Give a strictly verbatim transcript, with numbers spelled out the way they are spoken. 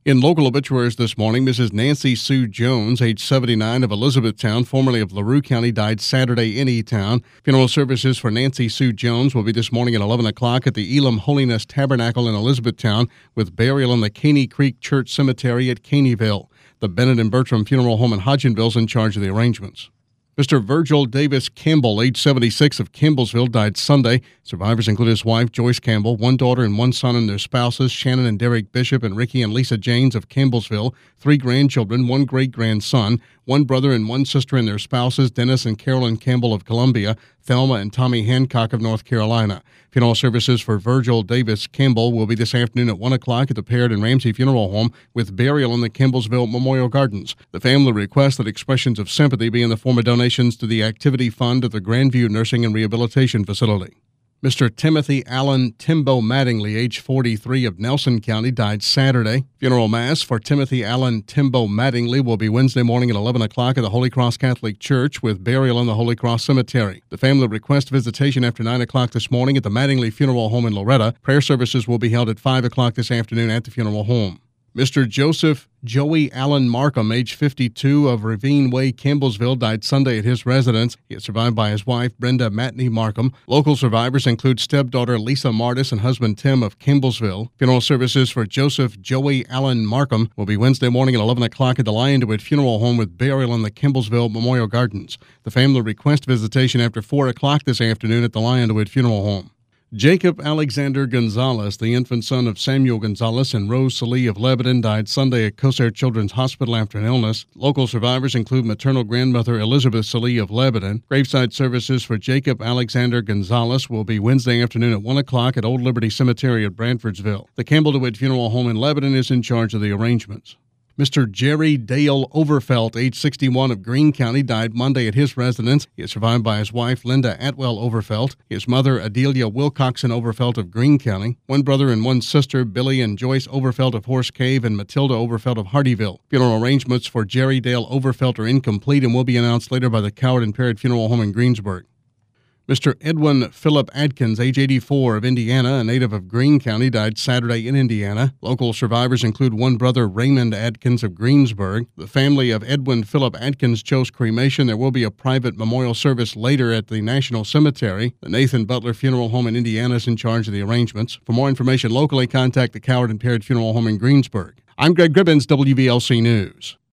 In local obituaries this morning, Missus Nancy Sue Jones, age seventy-nine, of Elizabethtown, formerly of LaRue County, died Saturday in E-Town. Funeral services for Nancy Sue Jones will be this morning at eleven o'clock at the Elam Holiness Tabernacle in Elizabethtown, with burial in the Caney Creek Church Cemetery at Caneyville. The Bennett and Bertram Funeral Home in Hodgenville is in charge of the arrangements. Mister Virgil Davis Campbell, age seventy-six, of Campbellsville, died Sunday. Survivors include his wife, Joyce Campbell, one daughter and one son and their spouses, Shannon and Derek Bishop, and Ricky and Lisa Janes of Campbellsville, three grandchildren, one great-grandson, one brother and one sister and their spouses, Dennis and Carolyn Campbell of Columbia, Thelma and Tommy Hancock of North Carolina. Funeral services for Virgil Davis Campbell will be this afternoon at one o'clock at the Parrott and Ramsey Funeral Home, with burial in the Campbellsville Memorial Gardens. The family requests that expressions of sympathy be in the form of donations to the Activity Fund at the Grandview Nursing and Rehabilitation Facility. Mister Timothy Allen Timbo Mattingly, age forty-three, of Nelson County, died Saturday. Funeral Mass for Timothy Allen Timbo Mattingly will be Wednesday morning at eleven o'clock at the Holy Cross Catholic Church, with burial in the Holy Cross Cemetery. The family requests visitation after nine o'clock this morning at the Mattingly Funeral Home in Loretta. Prayer services will be held at five o'clock this afternoon at the funeral home. Mister Joseph Joey Allen Markham, age fifty-two, of Ravine Way, Campbellsville, died Sunday at his residence. He is survived by his wife, Brenda Matney Markham. Local survivors include stepdaughter Lisa Martis and husband Tim of Campbellsville. Funeral services for Joseph Joey Allen Markham will be Wednesday morning at eleven o'clock at the Liondewitt Funeral Home, with burial in the Campbellsville Memorial Gardens. The family requests visitation after four o'clock this afternoon at the Liondewitt Funeral Home. Jacob Alexander Gonzalez, the infant son of Samuel Gonzalez and Rose Salih of Lebanon, died Sunday at Kosair Children's Hospital after an illness. Local survivors include maternal grandmother Elizabeth Salih of Lebanon. Graveside services for Jacob Alexander Gonzalez will be Wednesday afternoon at one o'clock at Old Liberty Cemetery at Branfordsville. The Campbell DeWitt Funeral Home in Lebanon is in charge of the arrangements. Mister Jerry Dale Overfelt, age sixty-one, of Greene County, died Monday at his residence. He is survived by his wife, Linda Atwell Overfelt, his mother, Adelia Wilcoxon Overfelt of Greene County, one brother and one sister, Billy and Joyce Overfelt of Horse Cave, and Matilda Overfelt of Hardyville. Funeral arrangements for Jerry Dale Overfelt are incomplete and will be announced later by the Coward and Parrott Funeral Home in Greensburg. Mister Edwin Philip Adkins, age eighty-four, of Indiana, a native of Greene County, died Saturday in Indiana. Local survivors include one brother, Raymond Adkins of Greensburg. The family of Edwin Philip Adkins chose cremation. There will be a private memorial service later at the National Cemetery. The Nathan Butler Funeral Home in Indiana is in charge of the arrangements. For more information locally, contact the Coward and Parrott Funeral Home in Greensburg. I'm Greg Gribbins, W V L C News.